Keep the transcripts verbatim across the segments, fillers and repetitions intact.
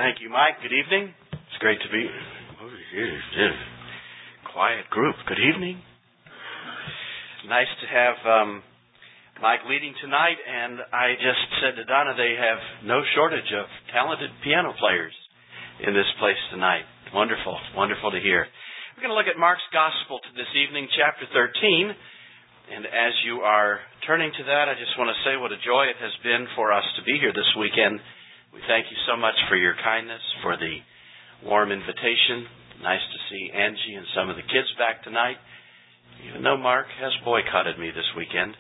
Thank you, Mike. Good evening. It's great to be here. Quiet group. Good evening. Nice to have um, Mike leading tonight, and I just said to Donna they have no shortage of talented piano players in this place tonight. Wonderful. Wonderful to hear. We're going to look at Mark's Gospel this evening, chapter thirteen. And as you are turning to that, I just want to say what a joy it has been for us to be here this weekend. We thank you so much for your kindness, for the warm invitation. Nice to see Angie and some of the kids back tonight, even though Mark has boycotted me this weekend.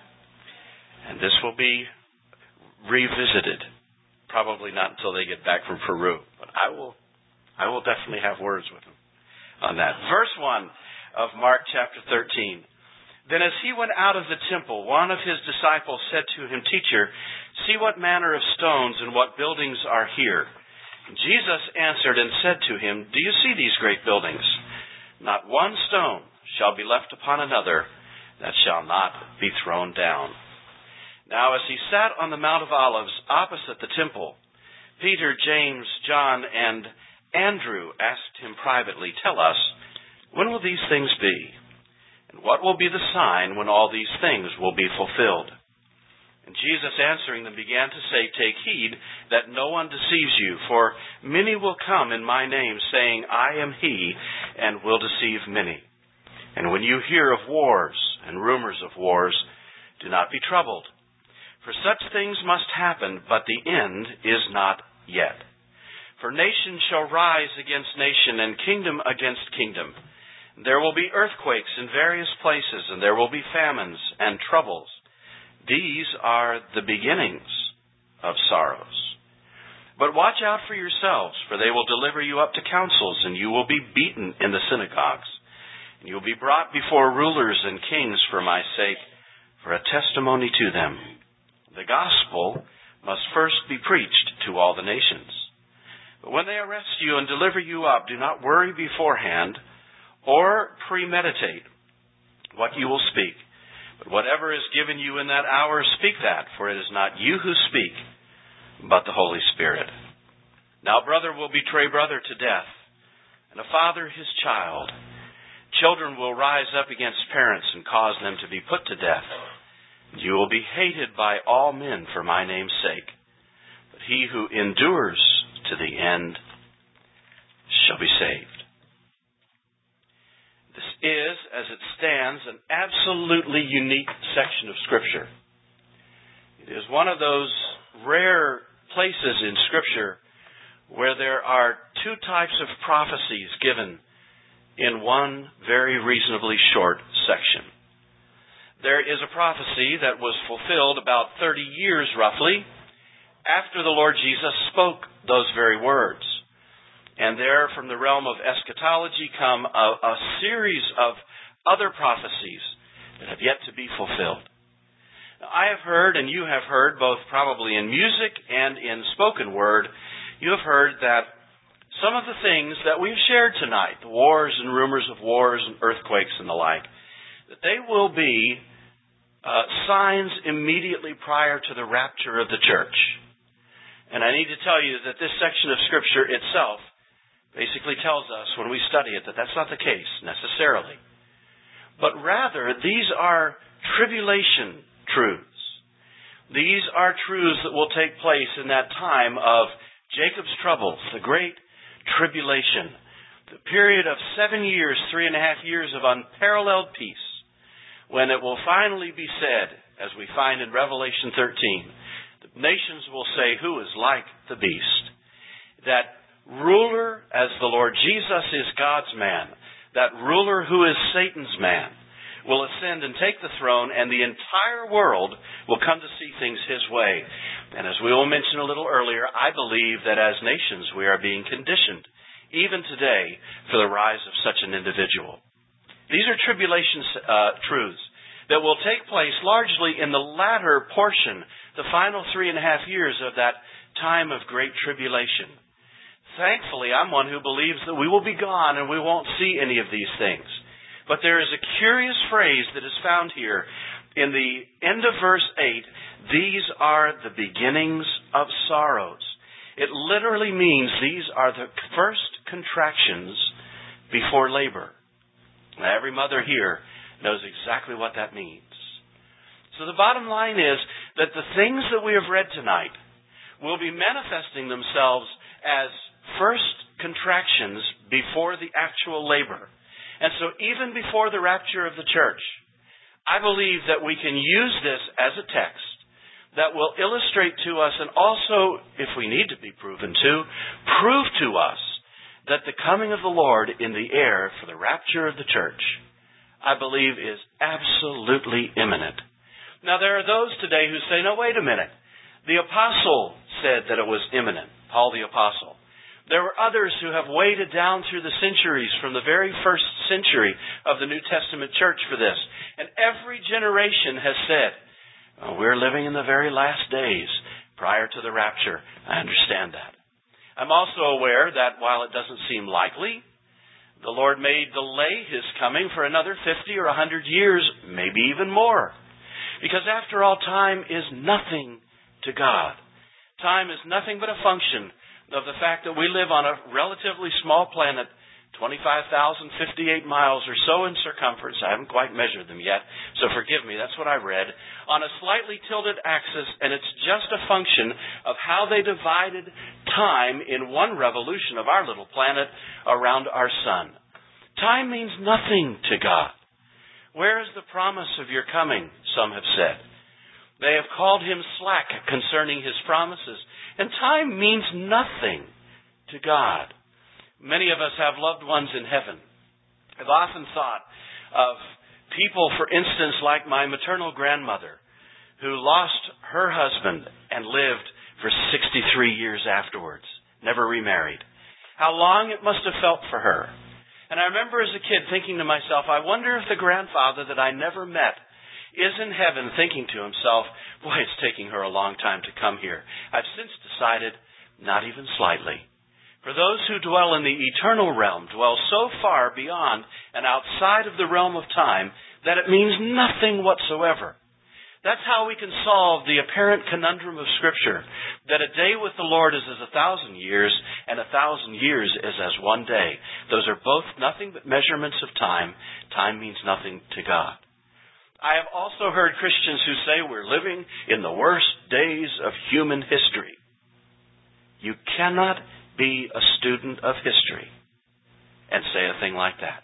And this will be revisited, probably not until they get back from Peru. But I will I will definitely have words with them on that. Verse one of Mark chapter thirteen. Then as he went out of the temple, one of his disciples said to him, "Teacher, see what manner of stones and what buildings are here." And Jesus answered and said to him, "Do you see these great buildings? Not one stone shall be left upon another that shall not be thrown down." Now as he sat on the Mount of Olives opposite the temple, Peter, James, John, and Andrew asked him privately, "Tell us, when will these things be? And what will be the sign when all these things will be fulfilled?" And Jesus answering them began to say, "Take heed that no one deceives you, for many will come in my name, saying, 'I am he,' and will deceive many. And when you hear of wars and rumors of wars, do not be troubled. For such things must happen, but the end is not yet. For nation shall rise against nation, and kingdom against kingdom. There will be earthquakes in various places, and there will be famines and troubles. These are the beginnings of sorrows. But watch out for yourselves, for they will deliver you up to councils, and you will be beaten in the synagogues. And you will be brought before rulers and kings for my sake, for a testimony to them. The gospel must first be preached to all the nations. But when they arrest you and deliver you up, do not worry beforehand, or premeditate what you will speak. But whatever is given you in that hour, speak that, for it is not you who speak, but the Holy Spirit. Now brother will betray brother to death, and a father his child. Children will rise up against parents and cause them to be put to death. You will be hated by all men for my name's sake. But he who endures to the end shall be saved." This is, as it stands, an absolutely unique section of Scripture. It is one of those rare places in Scripture where there are two types of prophecies given in one very reasonably short section. There is a prophecy that was fulfilled about thirty years, roughly, after the Lord Jesus spoke those very words. And there, from the realm of eschatology, come a, a series of other prophecies that have yet to be fulfilled. Now, I have heard, and you have heard, both probably in music and in spoken word, you have heard that some of the things that we've shared tonight, the wars and rumors of wars and earthquakes and the like, that they will be uh, signs immediately prior to the rapture of the church. And I need to tell you that this section of Scripture itself basically tells us when we study it that that's not the case necessarily. But rather, these are tribulation truths. These are truths that will take place in that time of Jacob's troubles, the great tribulation, the period of seven years, three and a half years of unparalleled peace, when it will finally be said, as we find in Revelation thirteen, the nations will say, "Who is like the beast?" That ruler, as the Lord Jesus is God's man, that ruler who is Satan's man, will ascend and take the throne, and the entire world will come to see things his way. And as we will mention a little earlier, I believe that as nations we are being conditioned, even today, for the rise of such an individual. These are tribulation uh, truths that will take place largely in the latter portion, the final three and a half years of that time of great tribulation. Thankfully, I'm one who believes that we will be gone and we won't see any of these things. But there is a curious phrase that is found here in the end of verse eight. These are the beginnings of sorrows. It literally means these are the first contractions before labor. Now, every mother here knows exactly what that means. So the bottom line is that the things that we have read tonight will be manifesting themselves as first contractions before the actual labor. And so even before the rapture of the church, I believe that we can use this as a text that will illustrate to us, and also, if we need to be proven to, prove to us that the coming of the Lord in the air for the rapture of the church, I believe, is absolutely imminent. Now, there are those today who say, no, wait a minute. The apostle said that it was imminent, Paul the apostle. There were others who have waded down through the centuries from the very first century of the New Testament church for this. And every generation has said, oh, we're living in the very last days prior to the rapture. I understand that. I'm also aware that while it doesn't seem likely, the Lord may delay His coming for another fifty or one hundred years, maybe even more. Because after all, time is nothing to God. Time is nothing but a function of the fact that we live on a relatively small planet, twenty-five thousand fifty-eight miles or so in circumference. I haven't quite measured them yet, so forgive me, that's what I read. On a slightly tilted axis, and it's just a function of how they divided time in one revolution of our little planet around our sun. Time means nothing to God. Where is the promise of your coming, some have said. They have called Him slack concerning His promises, and time means nothing to God. Many of us have loved ones in heaven. I've often thought of people, for instance, like my maternal grandmother, who lost her husband and lived for sixty-three years afterwards, never remarried. How long it must have felt for her. And I remember as a kid thinking to myself, I wonder if the grandfather that I never met is in heaven thinking to himself, boy, it's taking her a long time to come here. I've since decided, not even slightly. For those who dwell in the eternal realm dwell so far beyond and outside of the realm of time that it means nothing whatsoever. That's how we can solve the apparent conundrum of Scripture, that a day with the Lord is as a thousand years, and a thousand years is as one day. Those are both nothing but measurements of time. Time means nothing to God. I have also heard Christians who say we're living in the worst days of human history. You cannot be a student of history and say a thing like that.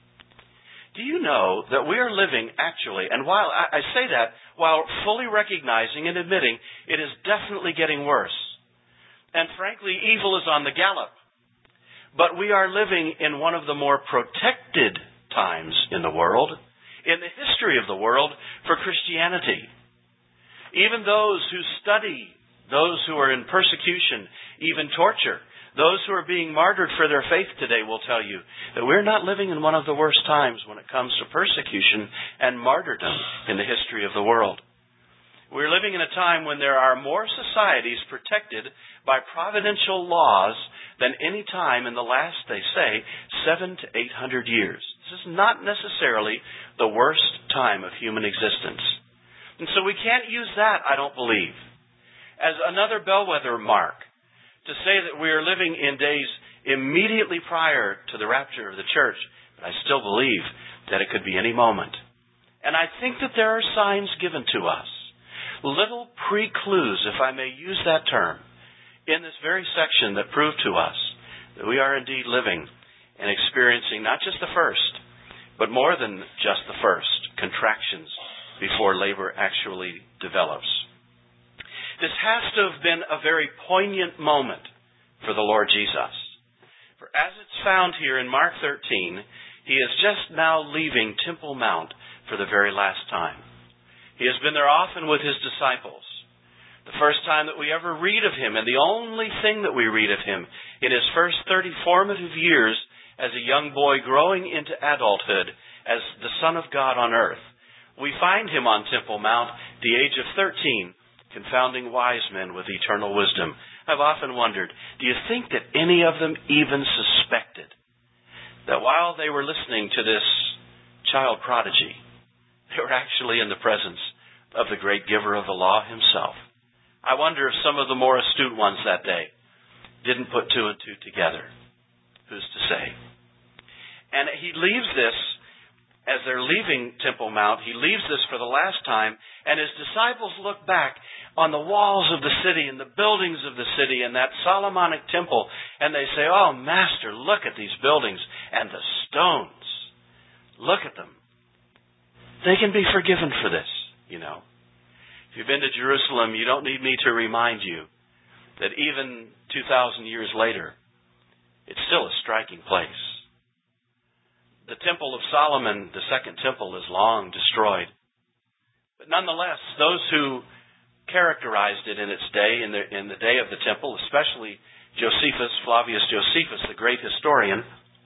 Do you know that we are living actually, and while I, I say that, while fully recognizing and admitting it is definitely getting worse. And frankly, evil is on the gallop. But we are living in one of the more protected times in the world, in the history of the world, for Christianity. Even those who study, those who are in persecution, even torture, those who are being martyred for their faith today will tell you that we're not living in one of the worst times when it comes to persecution and martyrdom in the history of the world. We're living in a time when there are more societies protected by providential laws than any time in the last, they say, seven to eight hundred years. This is not necessarily the worst time of human existence. And so we can't use that, I don't believe, as another bellwether mark to say that we are living in days immediately prior to the rapture of the church. But I still believe that it could be any moment. And I think that there are signs given to us, little pre-clues, if I may use that term, in this very section that prove to us that we are indeed living and experiencing not just the first, but more than just the first, contractions before labor actually develops. This has to have been a very poignant moment for the Lord Jesus. For as it's found here in Mark thirteen, He is just now leaving Temple Mount for the very last time. He has been there often with His disciples. The first time that we ever read of Him, and the only thing that we read of Him in His first thirty formative years as a young boy growing into adulthood as the Son of God on earth. We find Him on Temple Mount at the age of thirteen, confounding wise men with eternal wisdom. I've often wondered, do you think that any of them even suspected that while they were listening to this child prodigy, they were actually in the presence of the great giver of the law Himself? I wonder if some of the more astute ones that day didn't put two and two together. Who's to say? And he leaves this, as they're leaving Temple Mount, he leaves this for the last time, and his disciples look back on the walls of the city and the buildings of the city and that Solomonic temple, and they say, "Oh, Master, look at these buildings and the stones. Look at them." They can be forgiven for this, you know. If you've been to Jerusalem, you don't need me to remind you that even two thousand years later, it's still a striking place. The Temple of Solomon, the second temple, is long destroyed. But nonetheless, those who characterized it in its day, in the, in the day of the temple, especially Josephus, Flavius Josephus, the great historian,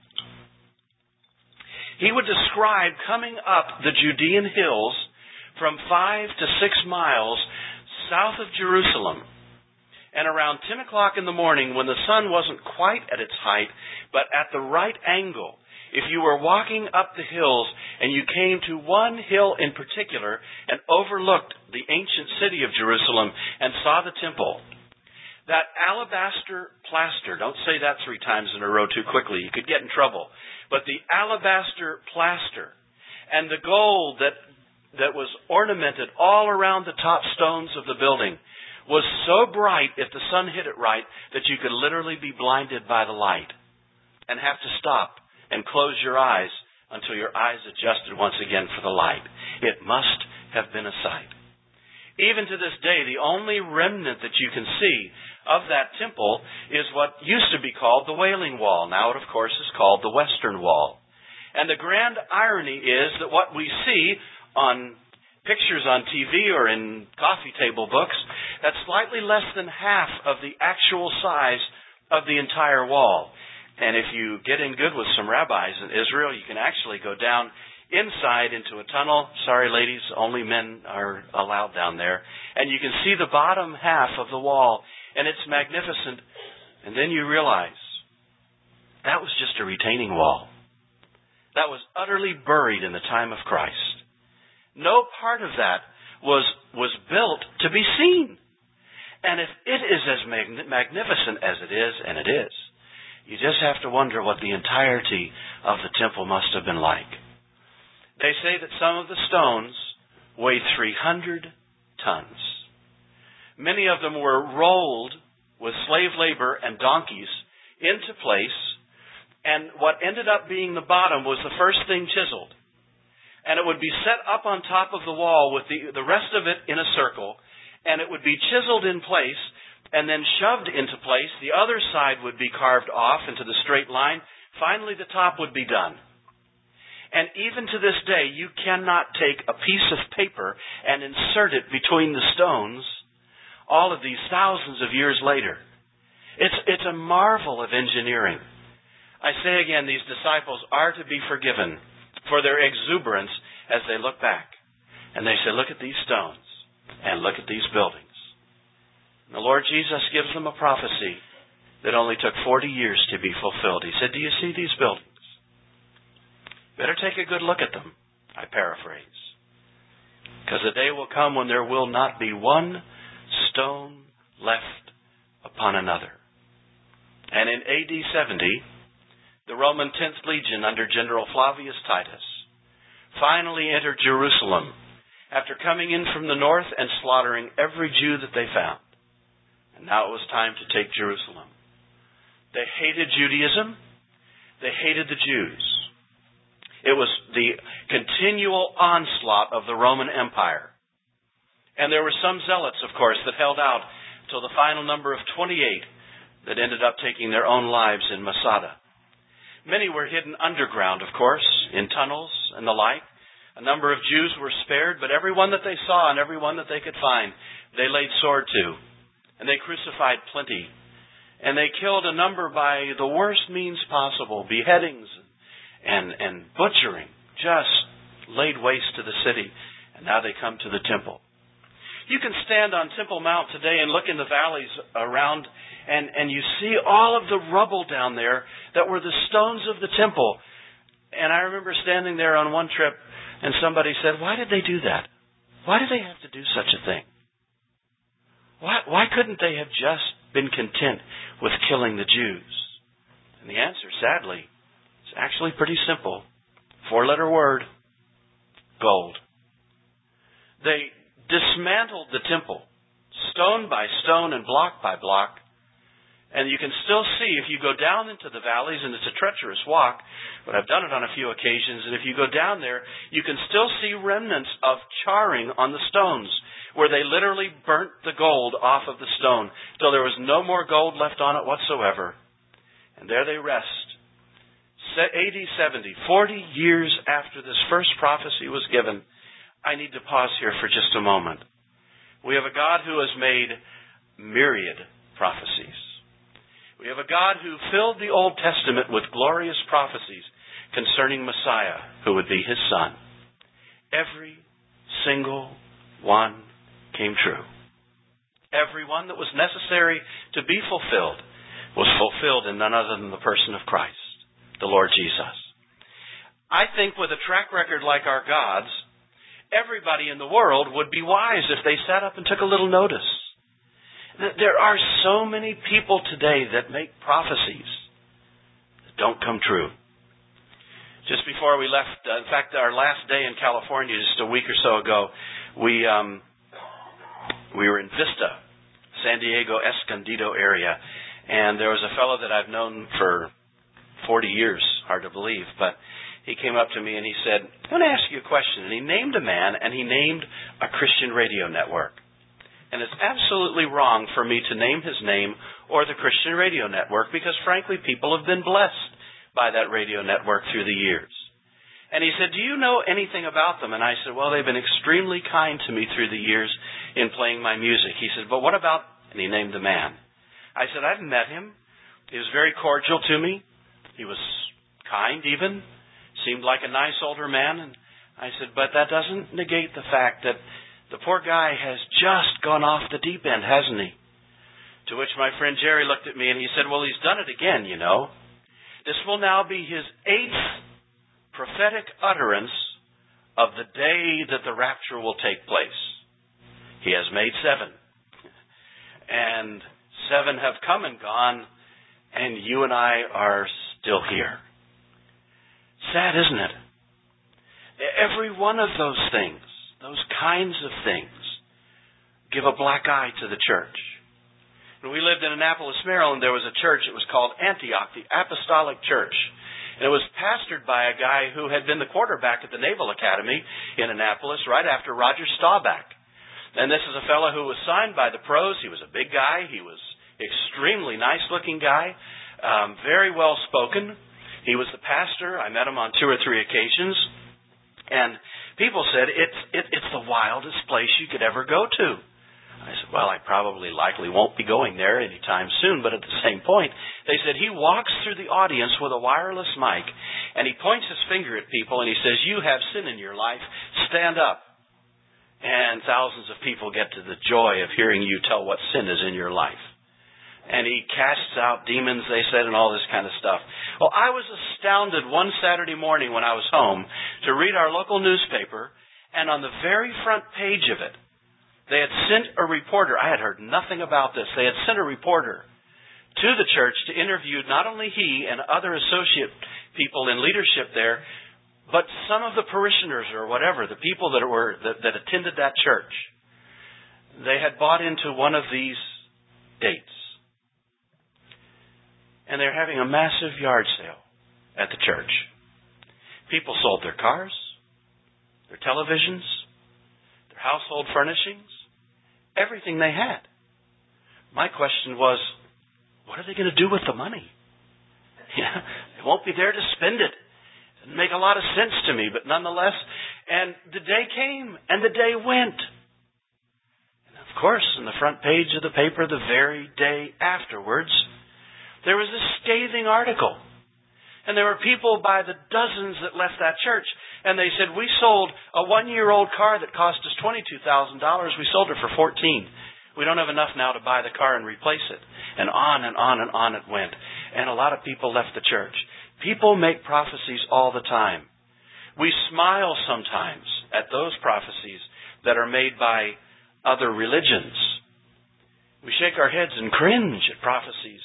he would describe coming up the Judean hills from five to six miles south of Jerusalem. And around ten o'clock in the morning, when the sun wasn't quite at its height, but at the right angle, if you were walking up the hills and you came to one hill in particular and overlooked the ancient city of Jerusalem and saw the temple, that alabaster plaster, don't say that three times in a row too quickly, you could get in trouble, but the alabaster plaster and the gold that, that was ornamented all around the top stones of the building was so bright if the sun hit it right that you could literally be blinded by the light and have to stop and close your eyes until your eyes adjusted once again for the light. It must have been a sight. Even to this day, the only remnant that you can see of that temple is what used to be called the Wailing Wall. Now it, of course, is called the Western Wall. And the grand irony is that what we see on pictures on T V or in coffee table books, that's slightly less than half of the actual size of the entire wall. And if you get in good with some rabbis in Israel, you can actually go down inside into a tunnel. Sorry, ladies, only men are allowed down there. And you can see the bottom half of the wall, and it's magnificent. And then you realize that was just a retaining wall. That was utterly buried in the time of Christ. No part of that was, was built to be seen. And if it is as mag- magnificent as it is, and it is, you just have to wonder what the entirety of the temple must have been like. They say that some of the stones weighed three hundred tons. Many of them were rolled with slave labor and donkeys into place, and what ended up being the bottom was the first thing chiseled. And it would be set up on top of the wall with the, the rest of it in a circle, and it would be chiseled in place and then shoved into place. The other side would be carved off into the straight line. Finally, the top would be done. And even to this day, you cannot take a piece of paper and insert it between the stones all of these thousands of years later. It's, it's a marvel of engineering. I say again, these disciples are to be forgiven for their exuberance as they look back. And they say, look at these stones and look at these buildings. The Lord Jesus gives them a prophecy that only took forty years to be fulfilled. He said, do you see these buildings? Better take a good look at them, I paraphrase. Because the day will come when there will not be one stone left upon another. And in A D seventy, the Roman tenth Legion under General Flavius Titus finally entered Jerusalem after coming in from the north and slaughtering every Jew that they found. And now it was time to take Jerusalem. They hated Judaism. They hated the Jews. It was the continual onslaught of the Roman Empire. And there were some zealots, of course, that held out till the final number of twenty-eight that ended up taking their own lives in Masada. Many were hidden underground, of course, in tunnels and the like. A number of Jews were spared, but every one that they saw and every one that they could find, they laid sword to. And they crucified plenty. And they killed a number by the worst means possible, beheadings and, and butchering, just laid waste to the city. And now they come to the temple. You can stand on Temple Mount today and look in the valleys around, and, and you see all of the rubble down there that were the stones of the temple. And I remember standing there on one trip, and somebody said, why did they do that? Why did they have to do such a thing? Why, why couldn't they have just been content with killing the Jews? And the answer, sadly, is actually pretty simple. Four-letter word, gold. They dismantled the temple, stone by stone and block by block. And you can still see, if you go down into the valleys, and it's a treacherous walk, but I've done it on a few occasions, and if you go down there, you can still see remnants of charring on the stones, where they literally burnt the gold off of the stone, till there was no more gold left on it whatsoever. And there they rest. A D seventy, forty years after this first prophecy was given. I need to pause here for just a moment. We have a God who has made myriad prophecies. We have a God who filled the Old Testament with glorious prophecies concerning Messiah, who would be His Son. Every single one came true. Every one that was necessary to be fulfilled was fulfilled in none other than the person of Christ, the Lord Jesus. I think with a track record like our God's, everybody in the world would be wise if they sat up and took a little notice. There are so many people today that make prophecies that don't come true. Just before we left, uh, in fact, our last day in California, just a week or so ago, we um, we were in Vista, San Diego Escondido area, and there was a fellow that I've known for forty years, hard to believe, but he came up to me and he said, I want to ask you a question. And he named a man, and he named a Christian radio network. And it's absolutely wrong for me to name his name or the Christian radio network because, frankly, people have been blessed by that radio network through the years. And he said, do you know anything about them? And I said, well, they've been extremely kind to me through the years in playing my music. He said, but what about, and he named the man. I said, I've met him. He was very cordial to me. He was kind even. Seemed like a nice older man. And I said, but that doesn't negate the fact that the poor guy has just gone off the deep end, hasn't he? To which my friend Jerry looked at me and he said, well, he's done it again, you know. This will now be his eighth prophetic utterance of the day that the rapture will take place. He has made seven. And seven have come and gone, and you and I are still here. Sad, isn't it? Every one of those things, those kinds of things, give a black eye to the church. When we lived in Annapolis, Maryland, there was a church. It was called Antioch, the Apostolic Church. And it was pastored by a guy who had been the quarterback at the Naval Academy in Annapolis right after Roger Staubach. And this is a fellow who was signed by the pros. He was a big guy. He was extremely nice-looking guy, um, very well-spoken. He was the pastor. I met him on two or three occasions. And people said, it's it, it's the wildest place you could ever go to. I said, well, I probably likely won't be going there anytime soon, but at the same point, they said he walks through the audience with a wireless mic, and he points his finger at people, and he says, you have sin in your life, stand up. And thousands of people get to the joy of hearing you tell what sin is in your life. And he casts out demons, they said, and all this kind of stuff. Well, I was astounded one Saturday morning when I was home to read our local newspaper, and on the very front page of it, they had sent a reporter. I had heard nothing about this. They had sent a reporter to the church to interview not only he and other associate people in leadership there, but some of the parishioners or whatever, the people that were that, that attended that church. They had bought into one of these dates. And they're having a massive yard sale at the church. People sold their cars, their televisions, their household furnishings, everything they had. My question was, what are they going to do with the money? Yeah, they won't be there to spend it. It didn't make a lot of sense to me, but nonetheless, and the day came and the day went. And of course, on the front page of the paper the very day afterwards, there was a scathing article. And there were people by the dozens that left that church. And they said, we sold a one-year-old car that cost us twenty-two thousand dollars. We sold it for fourteen thousand dollars. We don't have enough now to buy the car and replace it. And on and on and on it went. And a lot of people left the church. People make prophecies all the time. We smile sometimes at those prophecies that are made by other religions. We shake our heads and cringe at prophecies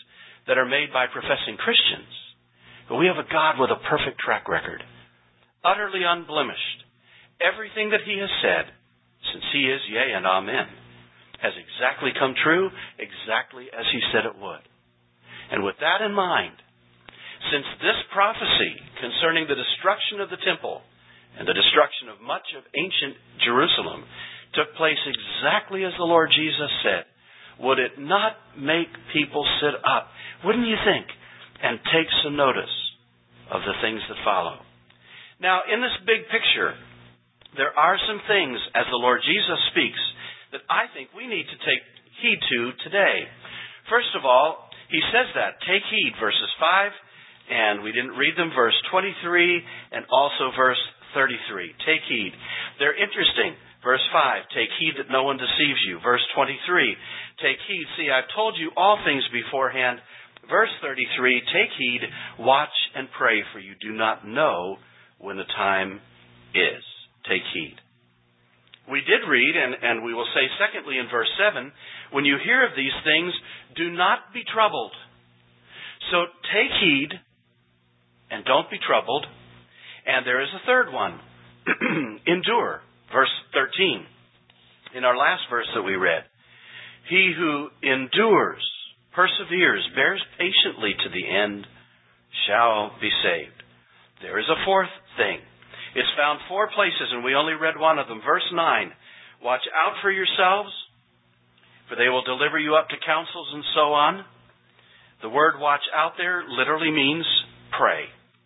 that are made by professing Christians. But we have a God with a perfect track record, utterly unblemished. Everything that he has said, since he is yea and amen, has exactly come true, exactly as he said it would. And with that in mind, since this prophecy concerning the destruction of the temple and the destruction of much of ancient Jerusalem took place exactly as the Lord Jesus said, would it not make people sit up, wouldn't you think, and take some notice of the things that follow? Now, in this big picture, there are some things, as the Lord Jesus speaks, that I think we need to take heed to today. First of all, he says that. Take heed, verses five, and we didn't read them, verse twenty-three, and also verse thirty-three. Take heed. They're interesting. Verse five, take heed that no one deceives you. Verse twenty-three, take heed. See, I've told you all things beforehand. Verse thirty-three, take heed, watch and pray, for you do not know when the time is. Take heed. We did read, and, and we will say secondly in verse seven, when you hear of these things, do not be troubled. So take heed, and don't be troubled. And there is a third one. Endure. Verse thirteen. In our last verse that we read. He who endures, perseveres, bears patiently to the end, shall be saved. There is a fourth thing. It's found four places, and we only read one of them. Verse nine, watch out for yourselves, for they will deliver you up to councils and so on. The word watch out there literally means pray.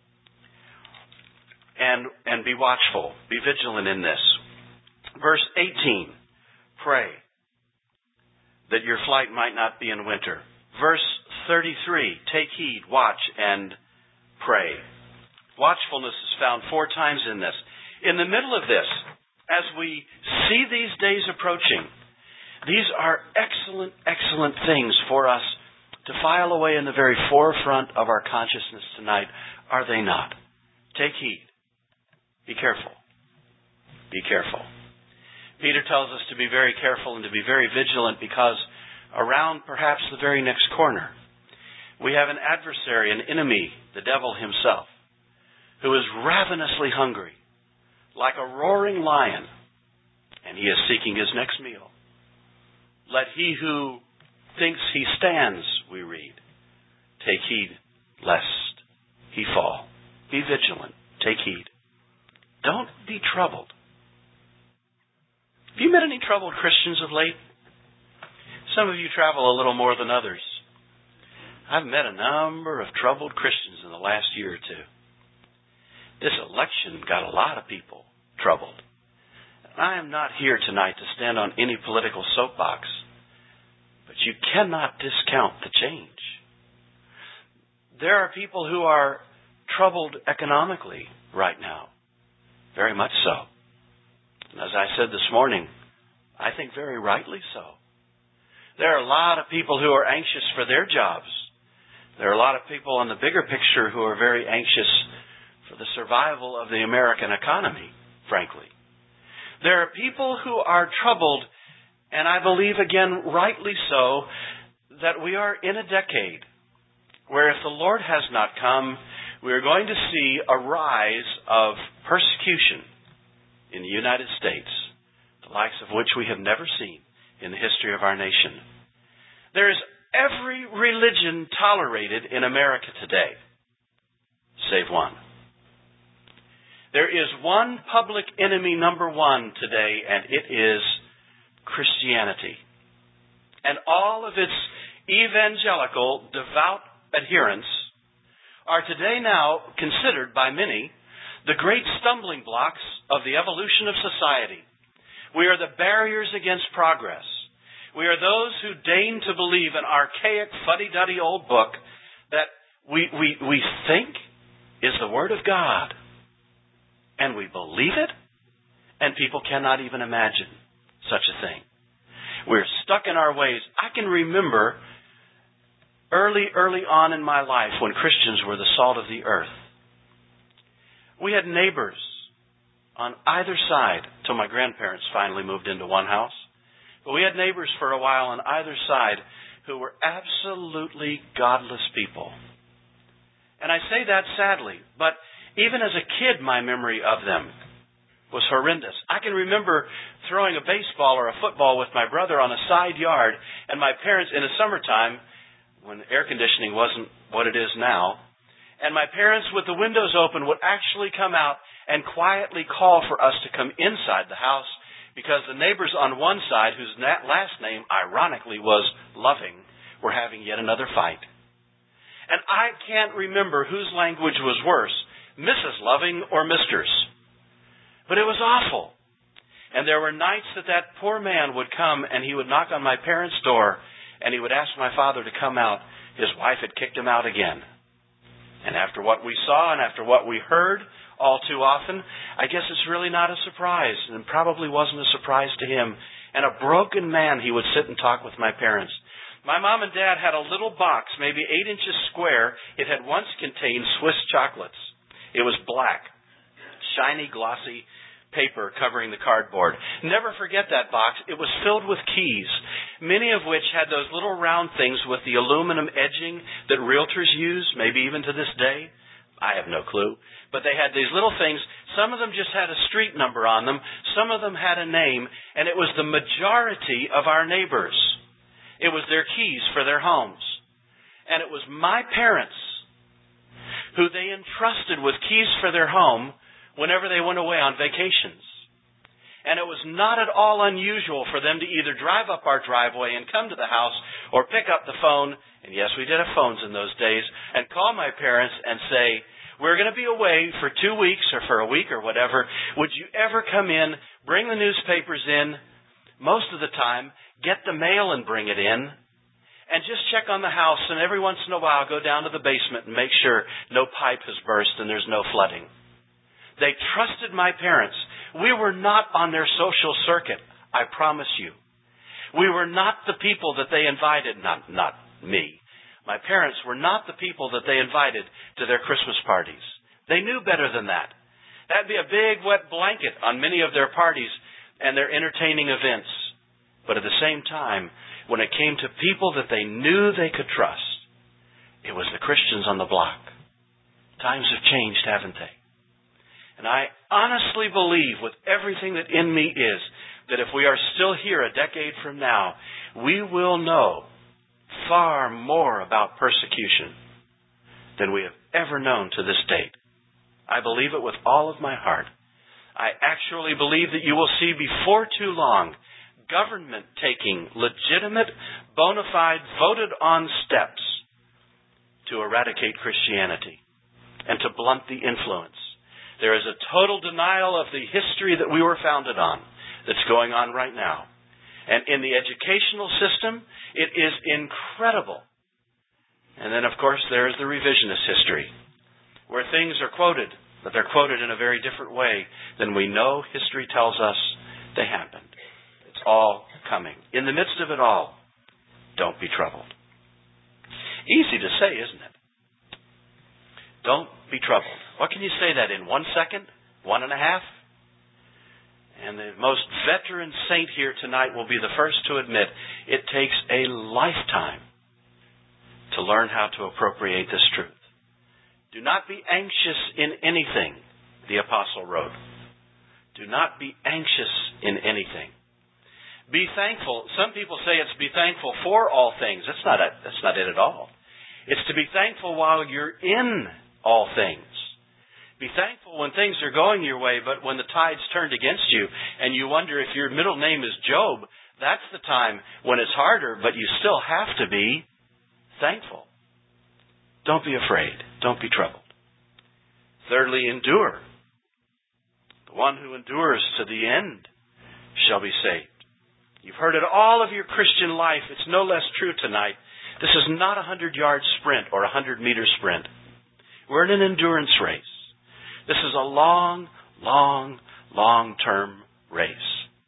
And, and be watchful. Be vigilant in this. Verse eighteen, pray that your flight might not be in winter. Verse thirty-three, take heed, watch, and pray. Watchfulness is found four times in this. In the middle of this, as we see these days approaching, these are excellent, excellent things for us to file away in the very forefront of our consciousness tonight, are they not? Take heed. Be careful. Be careful. Peter tells us to be very careful and to be very vigilant because around perhaps the very next corner, we have an adversary, an enemy, the devil himself, who is ravenously hungry, like a roaring lion, and he is seeking his next meal. Let he who thinks he stands, we read, take heed lest he fall. Be vigilant. Take heed. Don't be troubled. Have you met any troubled Christians of late? Some of you travel a little more than others. I've met a number of troubled Christians in the last year or two. This election got a lot of people troubled. I am not here tonight to stand on any political soapbox, but you cannot discount the change. There are people who are troubled economically right now, very much so. And as I said this morning, I think very rightly so. There are a lot of people who are anxious for their jobs. There are a lot of people in the bigger picture who are very anxious for the survival of the American economy, frankly. There are people who are troubled, and I believe, again, rightly so, that we are in a decade where if the Lord has not come, we are going to see a rise of persecution in the United States, the likes of which we have never seen in the history of our nation. There is every religion tolerated in America today, save one. There is one public enemy number one today, and it is Christianity. And all of its evangelical, devout adherents are today now considered by many the great stumbling blocks of the evolution of society. We are the barriers against progress. We are those who deign to believe an archaic, fuddy-duddy old book that we, we, we think is the Word of God. And we believe it, and people cannot even imagine such a thing. We're stuck in our ways. I can remember early, early on in my life when Christians were the salt of the earth. We had neighbors on either side till my grandparents finally moved into one house. But we had neighbors for a while on either side who were absolutely godless people. And I say that sadly, but even as a kid, my memory of them was horrendous. I can remember throwing a baseball or a football with my brother on a side yard, and my parents, in the summertime, when air conditioning wasn't what it is now, and my parents, with the windows open, would actually come out and quietly call for us to come inside the house, because the neighbors on one side, whose last name, ironically, was Loving, were having yet another fight. And I can't remember whose language was worse, Missus Loving or Mister's. But it was awful. And there were nights that that poor man would come and he would knock on my parents' door and he would ask my father to come out. His wife had kicked him out again. And after what we saw and after what we heard all too often, I guess it's really not a surprise, and probably wasn't a surprise to him. And a broken man, he would sit and talk with my parents. My mom and dad had a little box, maybe eight inches square. It had once contained Swiss chocolates. It was black, shiny, glossy paper covering the cardboard. Never forget that box. It was filled with keys, many of which had those little round things with the aluminum edging that realtors use, maybe even to this day. I have no clue. But they had these little things. Some of them just had a street number on them. Some of them had a name. And it was the majority of our neighbors. It was their keys for their homes. And it was my parents who they entrusted with keys for their home whenever they went away on vacations. And it was not at all unusual for them to either drive up our driveway and come to the house or pick up the phone, and yes, we did have phones in those days, and call my parents and say, we're going to be away for two weeks or for a week or whatever. Would you ever come in, bring the newspapers in, most of the time, get the mail and bring it in, and just check on the house, and every once in a while go down to the basement and make sure no pipe has burst and there's no flooding. They trusted my parents. We were not on their social circuit, I promise you. We were not the people that they invited, not, not me. My parents were not the people that they invited to their Christmas parties. They knew better than that. That'd be a big wet blanket on many of their parties and their entertaining events. But at the same time, when it came to people that they knew they could trust, it was the Christians on the block. Times have changed, haven't they? And I honestly believe with everything that in me is that if we are still here a decade from now, we will know far more about persecution than we have ever known to this date. I believe it with all of my heart. I actually believe that you will see before too long government taking legitimate, bona fide, voted on steps to eradicate Christianity and to blunt the influence. There is a total denial of the history that we were founded on that's going on right now. And in the educational system, it is incredible. And then, of course, there is the revisionist history, where things are quoted, but they're quoted in a very different way than we know history tells us they happened. It's all coming. In the midst of it all, don't be troubled. Easy to say, isn't it? Don't be troubled. What can you say that in? One second? One and a half? And the most veteran saint here tonight will be the first to admit it takes a lifetime to learn how to appropriate this truth. Do not be anxious in anything, the apostle wrote. Do not be anxious in anything. Be thankful. Some people say it's be thankful for all things. That's not it. That's not it at all. It's to be thankful while you're in all things. Be thankful when things are going your way, but when the tide's turned against you and you wonder if your middle name is Job, that's the time when it's harder, but you still have to be thankful. Don't be afraid. Don't be troubled. Thirdly, endure. The one who endures to the end shall be saved. You've heard it all of your Christian life. It's no less true tonight. This is not a hundred-yard sprint or a hundred-meter sprint. We're in an endurance race. This is a long, long, long-term race.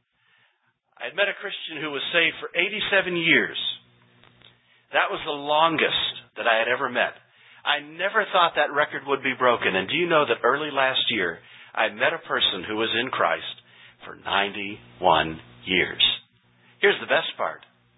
I had met a Christian who was saved for eighty-seven years. That was the longest that I had ever met. I never thought that record would be broken. And do you know that early last year, I met a person who was in Christ for ninety-one years. Here's the best part.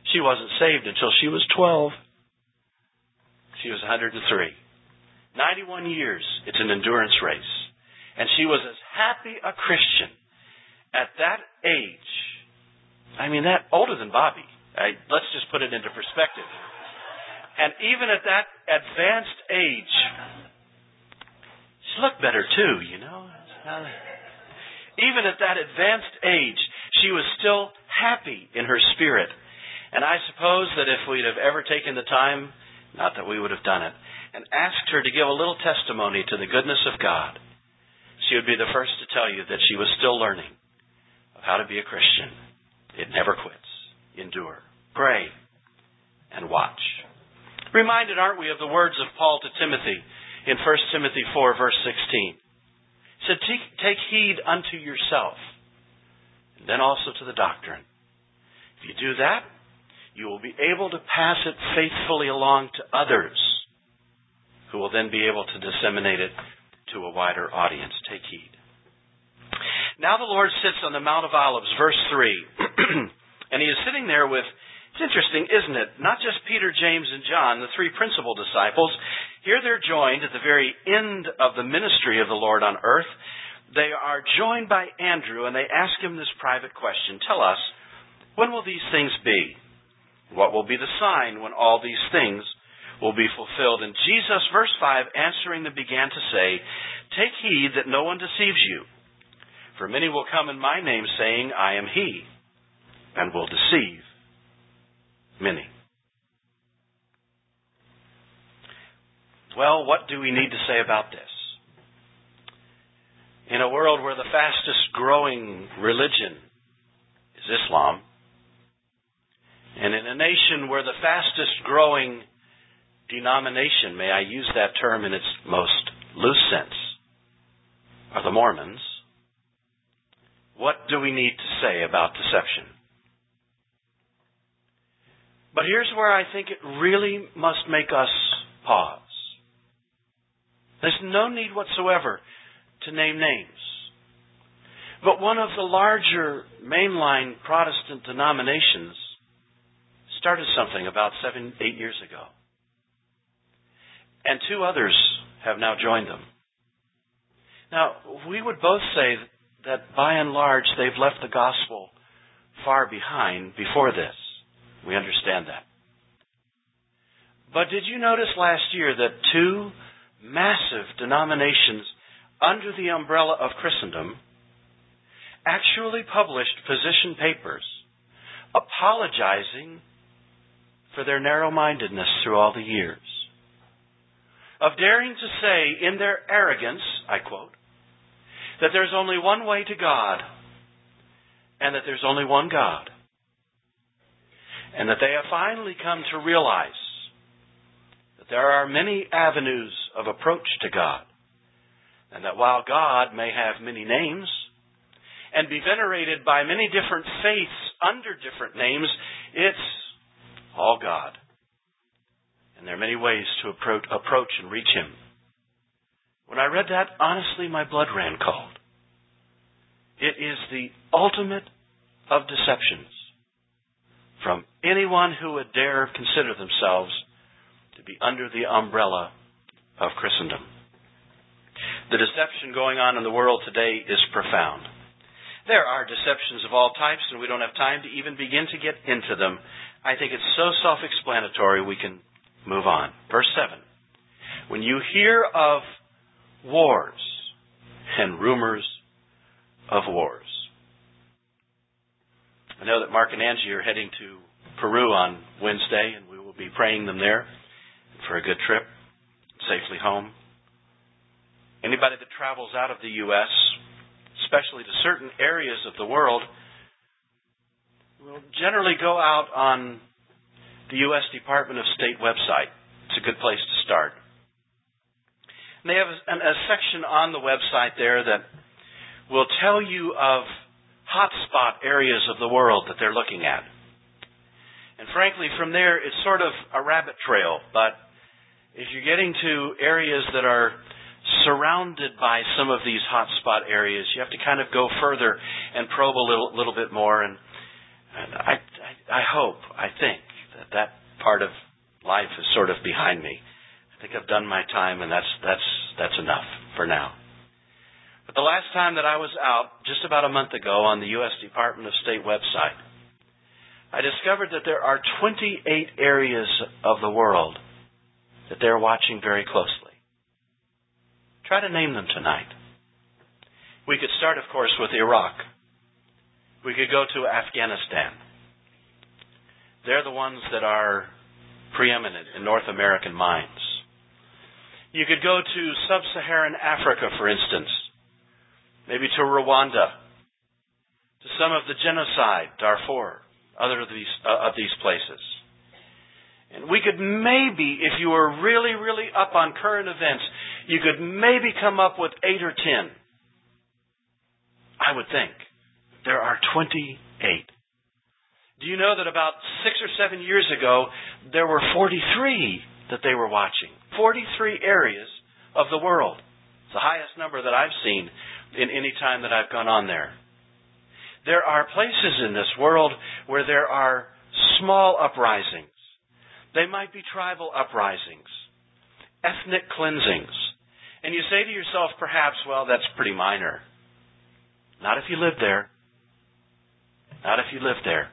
She wasn't saved until she was twelve. She was one hundred three. ninety-one years. It's an endurance race. And she was as happy a Christian at that age. I mean, that older than Bobby. I, let's just put it into perspective. And even at that advanced age, she looked better too, you know. Even at that advanced age, she was still happy in her spirit. And I suppose that if we'd have ever taken the time, not that we would have done it, and asked her to give a little testimony to the goodness of God, she would be the first to tell you that she was still learning of how to be a Christian. It never quits. Endure. Pray. And watch. Reminded, aren't we, of the words of Paul to Timothy in First Timothy four, verse sixteen. He said, take heed unto yourself, and then also to the doctrine. If you do that, you will be able to pass it faithfully along to others, who will then be able to disseminate it to a wider audience. Take heed. Now the Lord sits on the Mount of Olives, verse three, and He is sitting there with, it's interesting, isn't it? Not just Peter, James, and John, the three principal disciples. Here they're joined at the very end of the ministry of the Lord on earth. They are joined by Andrew, and they ask him this private question. Tell us, when will these things be? What will be the sign when all these things will be fulfilled? And Jesus, verse five, answering them, began to say, take heed that no one deceives you. For many will come in my name, saying, I am he, and will deceive many. Well, what do we need to say about this? In a world where the fastest growing religion is Islam, and in a nation where the fastest growing denomination, may I use that term in its most loose sense, are the Mormons, what do we need to say about deception? But here's where I think it really must make us pause. There's no need whatsoever to name names. But one of the larger mainline Protestant denominations started something about seven, eight years ago. And two others have now joined them. Now, we would both say that by and large they've left the gospel far behind before this. We understand that. But did you notice last year that two massive denominations under the umbrella of Christendom actually published position papers apologizing for their narrow-mindedness through all the years, of daring to say in their arrogance, I quote, that there's only one way to God and that there's only one God, and that they have finally come to realize that there are many avenues of approach to God, and that while God may have many names and be venerated by many different faiths under different names, it's all God. And there are many ways to approach, approach and reach Him. When I read that, honestly, my blood ran cold. It is the ultimate of deceptions from anyone who would dare consider themselves to be under the umbrella of Christendom. The deception going on in the world today is profound. There are deceptions of all types, and we don't have time to even begin to get into them. I think it's so self-explanatory we can move on. Verse seven. When you hear of wars and rumors of wars. I know that Mark and Angie are heading to Peru on Wednesday, and we will be praying them there for a good trip, safely home. Anybody that travels out of the U S, especially to certain areas of the world, will generally go out on the U S Department of State website. It's a good place to start. And they have a, a section on the website there that will tell you of hotspot areas of the world that they're looking at. And frankly, from there, it's sort of a rabbit trail. But if you're getting to areas that are surrounded by some of these hotspot areas, you have to kind of go further and probe a little, little bit more. And, and I, I I, I hope, I think that that part of life is sort of behind me. I think I've done my time, and that's that's that's enough for now. But the last time that I was out, just about a month ago, on the U S Department of State website, I discovered that there are twenty-eight areas of the world that they're watching very closely. Try to name them tonight. We could start, of course, with Iraq. We could go to Afghanistan. They're the ones that are preeminent in North American minds. You could go to sub-Saharan Africa, for instance, maybe to Rwanda, to some of the genocide, Darfur, other of these, uh, of these places. And we could maybe, if you were really, really up on current events, you could maybe come up with eight or ten. I would think. There are twenty-eight. Do you know that about six or seven years ago, there were forty-three that they were watching? forty-three areas of the world. It's the highest number that I've seen in any time that I've gone on there. There are places in this world where there are small uprisings. They might be tribal uprisings, ethnic cleansings. And you say to yourself, perhaps, well, that's pretty minor. Not if you live there. Not if you live there.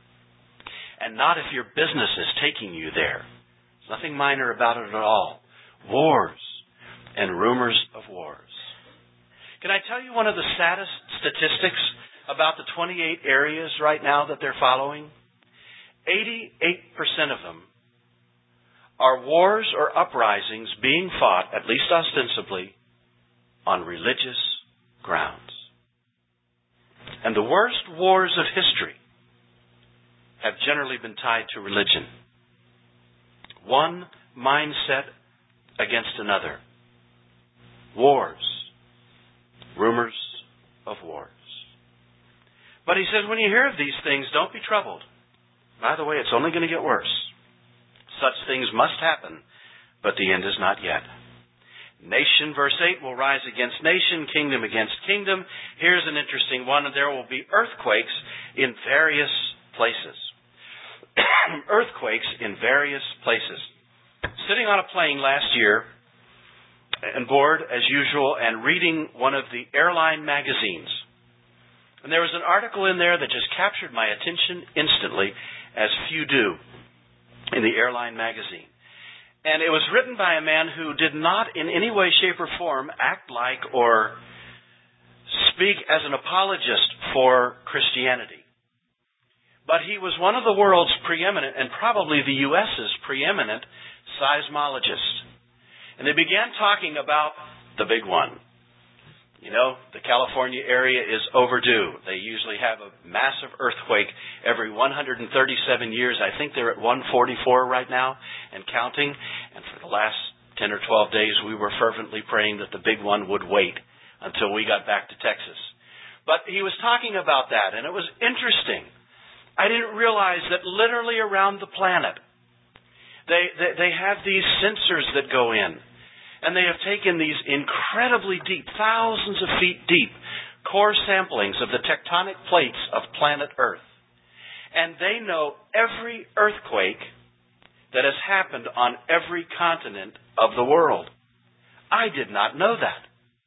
And not if your business is taking you there. There's nothing minor about it at all. Wars and rumors of wars. Can I tell you one of the saddest statistics about the twenty-eight areas right now that they're following? eighty-eight percent of them are wars or uprisings being fought, at least ostensibly, on religious grounds. And the worst wars of history have generally been tied to religion. One mindset against another. Wars. Rumors of wars. But he says, when you hear of these things, don't be troubled. By the way, it's only going to get worse. Such things must happen, but the end is not yet. Nation, verse eight, will rise against nation, kingdom against kingdom. Here's an interesting one. There will be earthquakes in various places. Earthquakes in various places. Sitting on a plane last year, and board as usual, and reading one of the airline magazines. And there was an article in there that just captured my attention instantly, as few do, in the airline magazine. And it was written by a man who did not in any way, shape, or form act like or speak as an apologist for Christianity. But he was one of the world's preeminent, and probably the U S's preeminent, seismologists. And they began talking about the big one. You know, the California area is overdue. They usually have a massive earthquake every one hundred thirty-seven years. I think they're at one forty-four right now and counting. And for the last ten or twelve days, we were fervently praying that the big one would wait until we got back to Texas. But he was talking about that, and it was interesting. I didn't realize that literally around the planet, they, they, they have these sensors that go in. And they have taken these incredibly deep, thousands of feet deep, core samplings of the tectonic plates of planet Earth. And they know every earthquake that has happened on every continent of the world. I did not know that.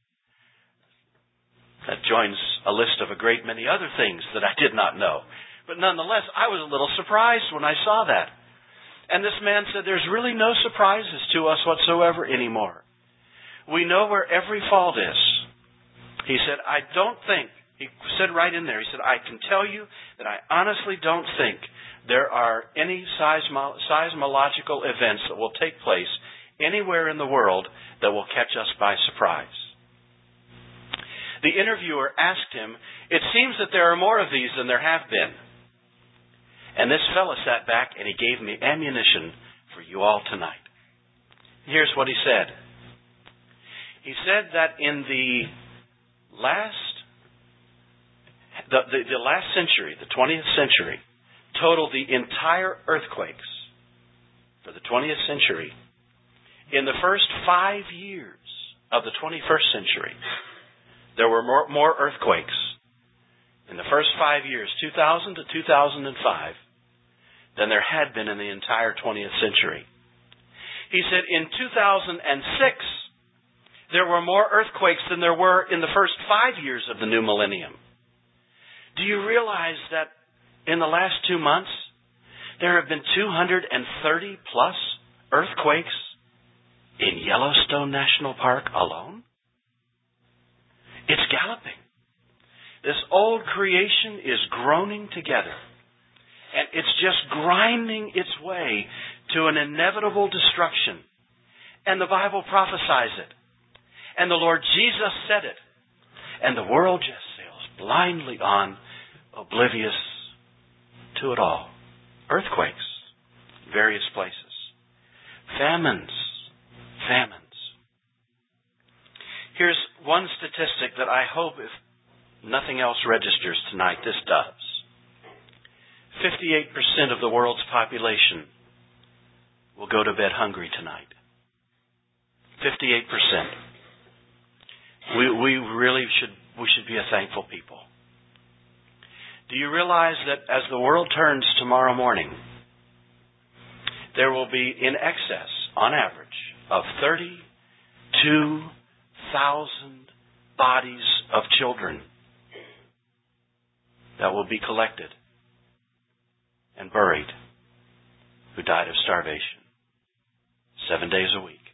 That joins a list of a great many other things that I did not know. But nonetheless, I was a little surprised when I saw that. And this man said, there's really no surprises to us whatsoever anymore. We know where every fault is. He said, I don't think, he said right in there, he said, I can tell you that I honestly don't think there are any seismo- seismological events that will take place anywhere in the world that will catch us by surprise. The interviewer asked him, it seems that there are more of these than there have been. And this fellow sat back and he gave me ammunition for you all tonight. Here's what he said. He said that in the last, the, the, the last century, the twentieth century, total the entire earthquakes for the twentieth century, in the first five years of the twenty-first century, there were more, more earthquakes. In the first five years, two thousand to two thousand five, than there had been in the entire twentieth century. He said in two thousand six, there were more earthquakes than there were in the first five years of the new millennium. Do you realize that in the last two months, there have been two hundred thirty plus earthquakes in Yellowstone National Park alone? It's galloping. This old creation is groaning together. And it's just grinding its way to an inevitable destruction. And the Bible prophesies it. And the Lord Jesus said it. And the world just sails blindly on, oblivious to it all. Earthquakes, various places. Famines, famines. Here's one statistic that I hope, if nothing else registers tonight, this does. fifty-eight percent of the world's population will go to bed hungry tonight. fifty-eight percent. We we really should we should be a thankful people. Do you realize that as the world turns tomorrow morning, there will be in excess, on average, of thirty-two thousand bodies of children that will be collected and buried who died of starvation. Seven days a week.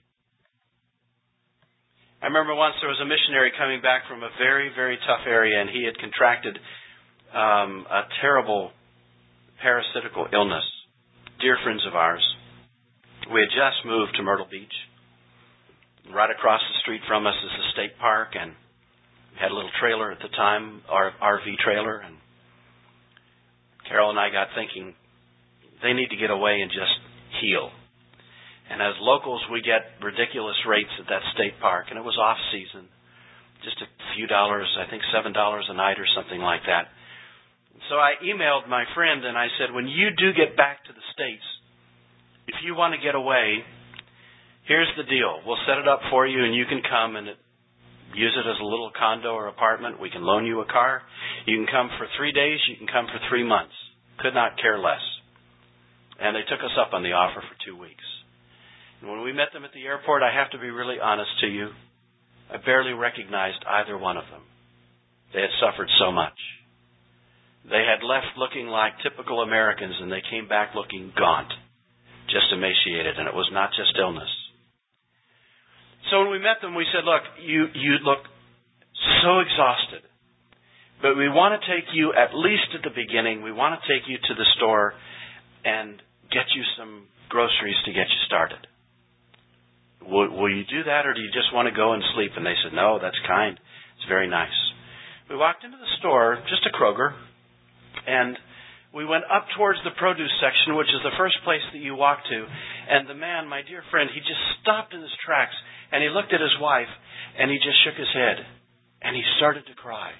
I remember once there was a missionary coming back from a very, very tough area, and he had contracted um, a terrible parasitical illness. Dear friends of ours, we had just moved to Myrtle Beach. Right across the street from us is the state park, and we had a little trailer at the time, our R V trailer, and Carol and I got thinking, they need to get away and just heal. And as locals, we get ridiculous rates at that state park, and it was off-season, just a few dollars, I think seven dollars a night or something like that. So I emailed my friend, and I said, when you do get back to the States, if you want to get away, here's the deal. We'll set it up for you, and you can come and use it as a little condo or apartment. We can loan you a car. You can come for three days. You can come for three months. Could not care less. And they took us up on the offer for two weeks. And when we met them at the airport, I have to be really honest to you, I barely recognized either one of them. They had suffered so much. They had left looking like typical Americans, and they came back looking gaunt, just emaciated, and it was not just illness. So when we met them, we said, look, you, you look so exhausted, but we want to take you, at least at the beginning, we want to take you to the store and get you some groceries to get you started. Will, will you do that, or do you just want to go and sleep? And they said, no, that's kind. It's very nice. We walked into the store, just a Kroger, and we went up towards the produce section, which is the first place that you walk to. And the man, my dear friend, he just stopped in his tracks, and he looked at his wife, and he just shook his head, and he started to cry.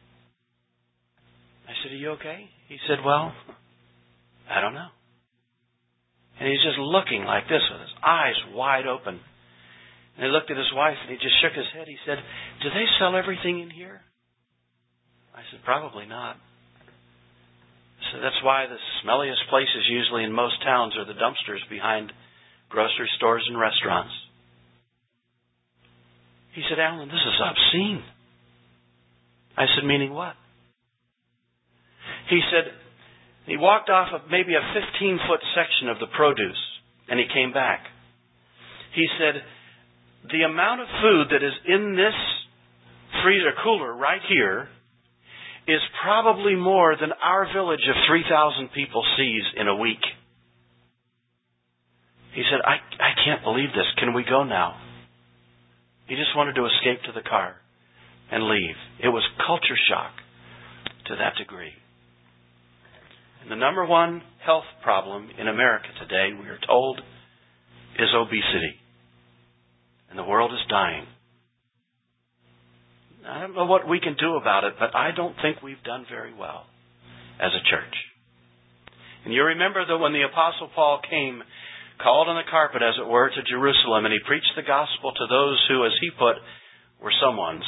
I said, are you okay? He said, well, I don't know. And he's just looking like this with his eyes wide open. And he looked at his wife, and he just shook his head. He said, do they sell everything in here? I said, probably not. So that's why the smelliest places usually in most towns are the dumpsters behind grocery stores and restaurants. He said, Alan, this is obscene. I said, meaning what? He said, he walked off of maybe a fifteen-foot section of the produce, and he came back. He said, the amount of food that is in this freezer cooler right here is probably more than our village of three thousand people sees in a week. He said, I, I can't believe this. Can we go now? He just wanted to escape to the car and leave. It was culture shock to that degree. And the number one health problem in America today, we are told, is obesity. And the world is dying. I don't know what we can do about it, but I don't think we've done very well as a church. And you remember that when the Apostle Paul came, called on the carpet, as it were, to Jerusalem, and he preached the gospel to those who, as he put, were someone's.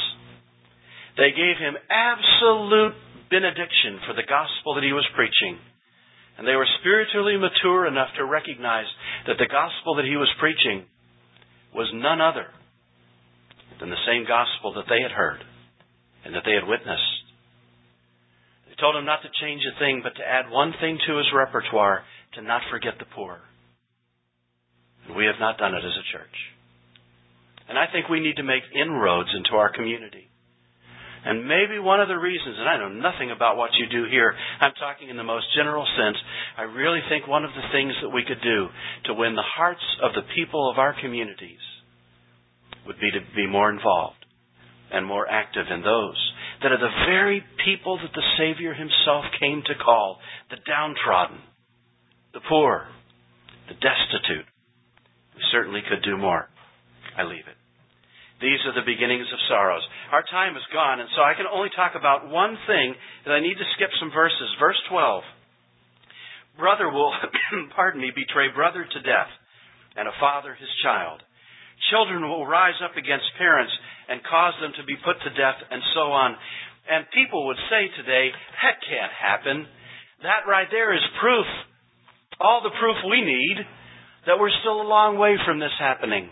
They gave him absolute benediction for the gospel that he was preaching. And they were spiritually mature enough to recognize that the gospel that he was preaching was none other than the same gospel that they had heard and that they had witnessed. They told him not to change a thing, but to add one thing to his repertoire, to not forget the poor. And we have not done it as a church. And I think we need to make inroads into our community. And maybe one of the reasons, and I know nothing about what you do here, I'm talking in the most general sense, I really think one of the things that we could do to win the hearts of the people of our communities would be to be more involved and more active in those that are the very people that the Savior himself came to call the downtrodden, the poor, the destitute. We certainly could do more. I leave it. These are the beginnings of sorrows. Our time is gone, and so I can only talk about one thing, that I need to skip some verses. Verse twelve. Brother will, pardon me, betray brother to death, and a father his child. Children will rise up against parents and cause them to be put to death, and so on. And people would say today, that can't happen. That right there is proof, all the proof we need, that we're still a long way from this happening.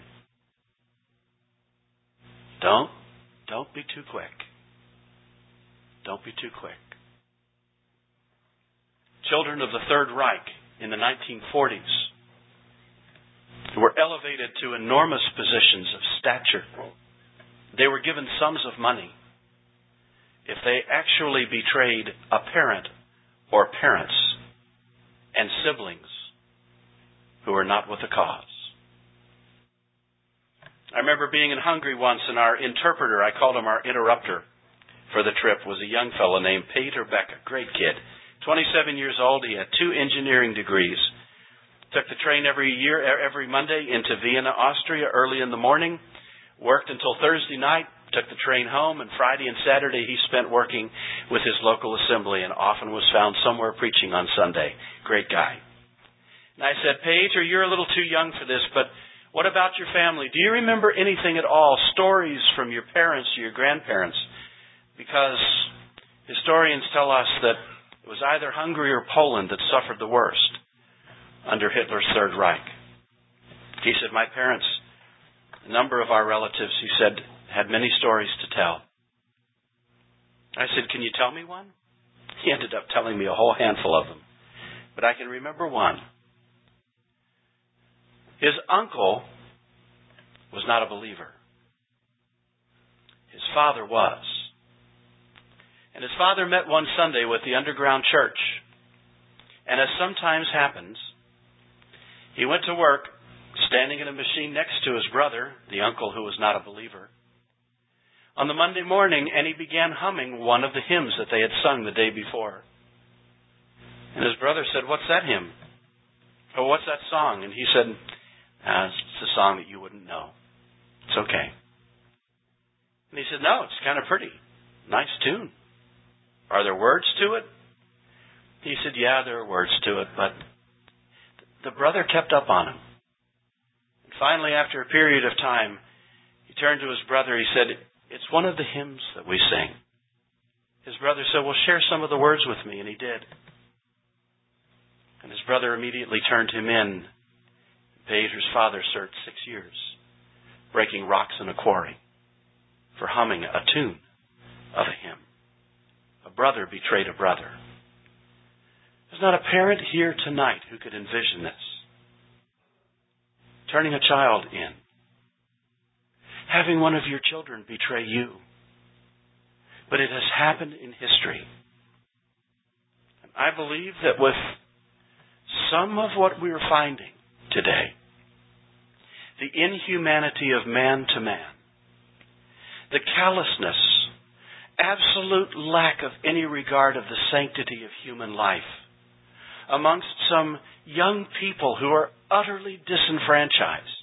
Don't, don't be too quick. Don't be too quick. Children of the Third Reich in the nineteen forties were elevated to enormous positions of stature. They were given sums of money if they actually betrayed a parent or parents and siblings who were not with the cause. I remember being in Hungary once, and our interpreter, I called him our interrupter for the trip, was a young fellow named Peter Becker, great kid. twenty-seven years old, he had two engineering degrees. Took the train every year, every Monday into Vienna, Austria, early in the morning. Worked until Thursday night, took the train home, and Friday and Saturday he spent working with his local assembly and often was found somewhere preaching on Sunday. Great guy. And I said, Peter, you're a little too young for this, but what about your family? Do you remember anything at all, stories from your parents or your grandparents? Because historians tell us that it was either Hungary or Poland that suffered the worst under Hitler's Third Reich. He said, my parents, a number of our relatives, he said, had many stories to tell. I said, can you tell me one? He ended up telling me a whole handful of them. But I can remember one. His uncle was not a believer. His father was. And his father met one Sunday with the underground church. And as sometimes happens, he went to work standing in a machine next to his brother, the uncle who was not a believer, on the Monday morning, and he began humming one of the hymns that they had sung the day before. And his brother said, what's that hymn? Or what's that song? And he said, ah, it's a song that you wouldn't know. It's okay. And he said, no, it's kind of pretty. Nice tune. Are there words to it? He said, yeah, there are words to it, but the brother kept up on him. And finally, after a period of time, he turned to his brother. He said, it's one of the hymns that we sing. His brother said, well, share some of the words with me. And he did. And his brother immediately turned him in. Peter's father served six years, breaking rocks in a quarry for humming a tune of a hymn. A brother betrayed a brother. There's not a parent here tonight who could envision this. Turning a child in. Having one of your children betray you. But it has happened in history. And I believe that with some of what we're finding today, the inhumanity of man to man, the callousness, absolute lack of any regard of the sanctity of human life amongst some young people who are utterly disenfranchised,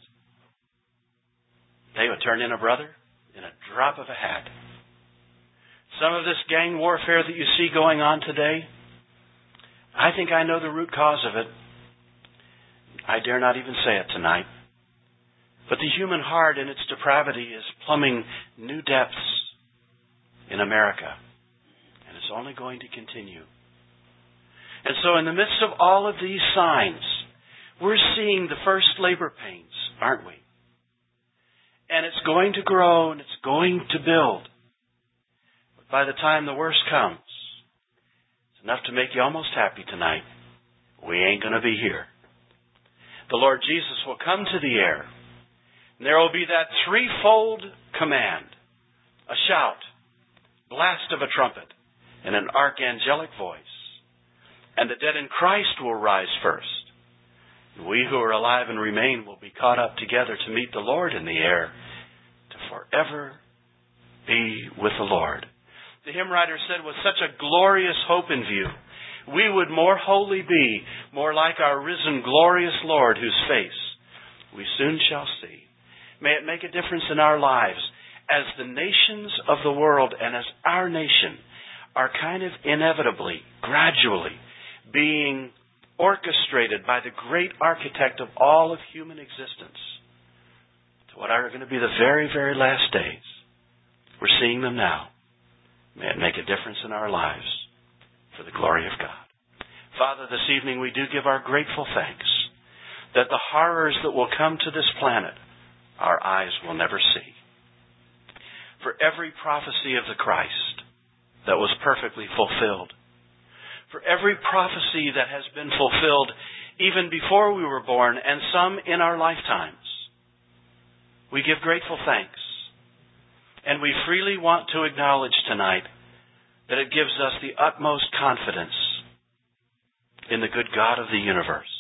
they would turn in a brother in a drop of a hat. Some of this gang warfare that you see going on today, I think I know the root cause of it. I dare not even say it tonight. But the human heart in its depravity is plumbing new depths in America. And it's only going to continue. And so in the midst of all of these signs, we're seeing the first labor pains, aren't we? And it's going to grow and it's going to build. But by the time the worst comes, it's enough to make you almost happy tonight. We ain't going to be here. The Lord Jesus will come to the air, and there will be that threefold command: a shout, blast of a trumpet, and an archangelic voice. And the dead in Christ will rise first. And we who are alive and remain will be caught up together to meet the Lord in the air, to forever be with the Lord. The hymn writer said, with such a glorious hope in view, we would more wholly be, more like our risen glorious Lord, whose face we soon shall see. May it make a difference in our lives as the nations of the world and as our nation are kind of inevitably, gradually being orchestrated by the great architect of all of human existence to what are going to be the very, very last days. We're seeing them now. May it make a difference in our lives for the glory of God. Father, this evening we do give our grateful thanks that the horrors that will come to this planet, our eyes will never see. For every prophecy of the Christ that was perfectly fulfilled, for every prophecy that has been fulfilled even before we were born and some in our lifetimes, we give grateful thanks. And we freely want to acknowledge tonight that it gives us the utmost confidence in the good God of the universe.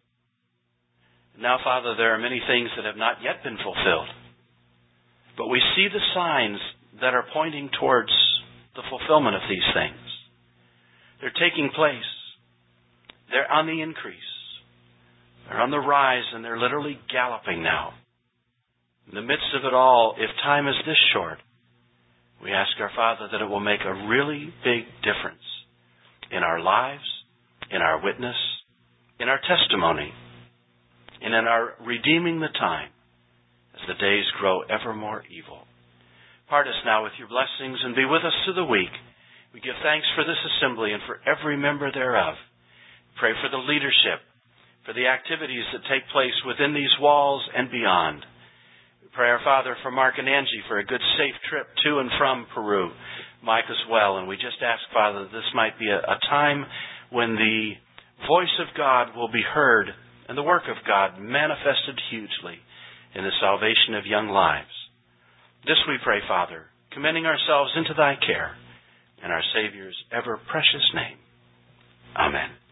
Now, Father, there are many things that have not yet been fulfilled, but we see the signs that are pointing towards the fulfillment of these things. They're taking place. They're on the increase. They're on the rise, and they're literally galloping now. In the midst of it all, if time is this short, we ask our Father that it will make a really big difference in our lives, in our witness, in our testimony, and in our redeeming the time as the days grow ever more evil. Part us now with your blessings and be with us through the week. We give thanks for this assembly and for every member thereof. Pray for the leadership, for the activities that take place within these walls and beyond. We pray, our Father, for Mark and Angie for a good, safe trip to and from Peru. Mike as well. And we just ask, Father, that this might be a, a time when the voice of God will be heard and the work of God manifested hugely in the salvation of young lives. This we pray, Father, commending ourselves into thy care, in our Savior's ever precious name. Amen.